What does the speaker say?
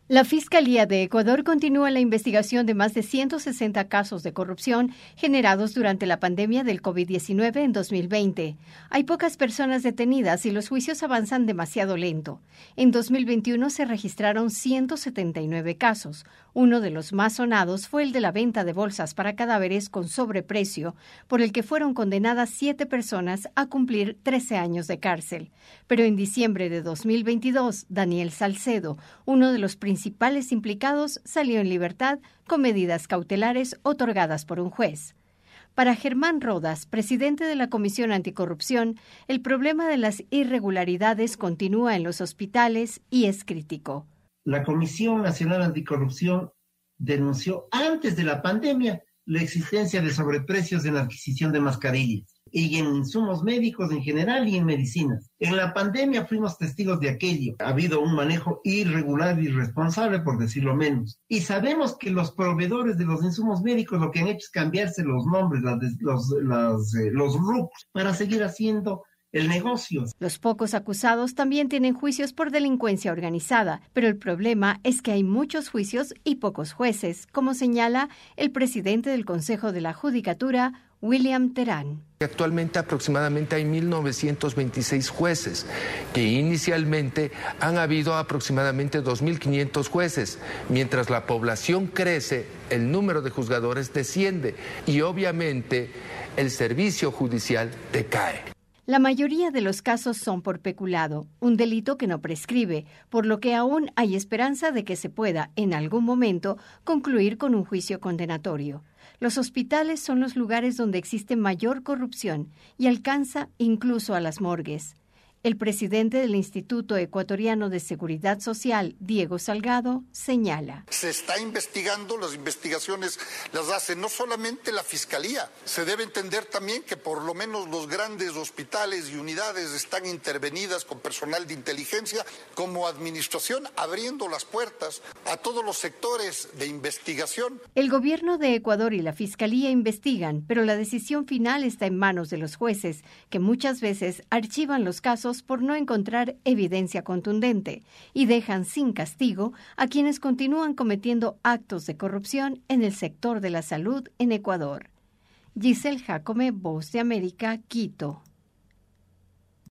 La Fiscalía de Ecuador continúa la investigación de más de 160 casos de corrupción generados durante la pandemia del COVID-19 en 2020. Hay pocas personas detenidas y los juicios avanzan demasiado lento. En 2021 se registraron 179 casos. Uno de los más sonados fue el de la venta de bolsas para cadáveres con sobreprecio, por el que fueron condenadas 7 personas a cumplir 13 años de cárcel. Pero en diciembre de 2022, Daniel Salcedo, uno de los principales implicados, salió en libertad con medidas cautelares otorgadas por un juez. Para Germán Rodas, presidente de la Comisión Anticorrupción, el problema de las irregularidades continúa en los hospitales y es crítico. La Comisión Nacional Anticorrupción denunció antes de la pandemia la existencia de sobreprecios en la adquisición de mascarillas y en insumos médicos en general y en medicinas. En la pandemia fuimos testigos de aquello. Ha habido un manejo irregular y irresponsable, por decirlo menos. Y sabemos que los proveedores de los insumos médicos lo que han hecho es cambiarse los nombres, los RUCs, para seguir haciendo el negocio. Los pocos acusados también tienen juicios por delincuencia organizada, pero el problema es que hay muchos juicios y pocos jueces, como señala el presidente del Consejo de la Judicatura, William Terán. Actualmente aproximadamente hay 1.926 jueces, que inicialmente han habido aproximadamente 2.500 jueces. Mientras la población crece, el número de juzgadores desciende y obviamente el servicio judicial decae. La mayoría de los casos son por peculado, un delito que no prescribe, por lo que aún hay esperanza de que se pueda, en algún momento, concluir con un juicio condenatorio. Los hospitales son los lugares donde existe mayor corrupción y alcanza incluso a las morgues. El presidente del Instituto Ecuatoriano de Seguridad Social, Diego Salgado, señala. Se está investigando, las investigaciones las hace no solamente la Fiscalía. Se debe entender también que por lo menos los grandes hospitales y unidades están intervenidas con personal de inteligencia como administración, abriendo las puertas a todos los sectores de investigación. El gobierno de Ecuador y la Fiscalía investigan, pero la decisión final está en manos de los jueces, que muchas veces archivan los casos por no encontrar evidencia contundente y dejan sin castigo a quienes continúan cometiendo actos de corrupción en el sector de la salud en Ecuador. Giselle Jacome, Voz de América, Quito.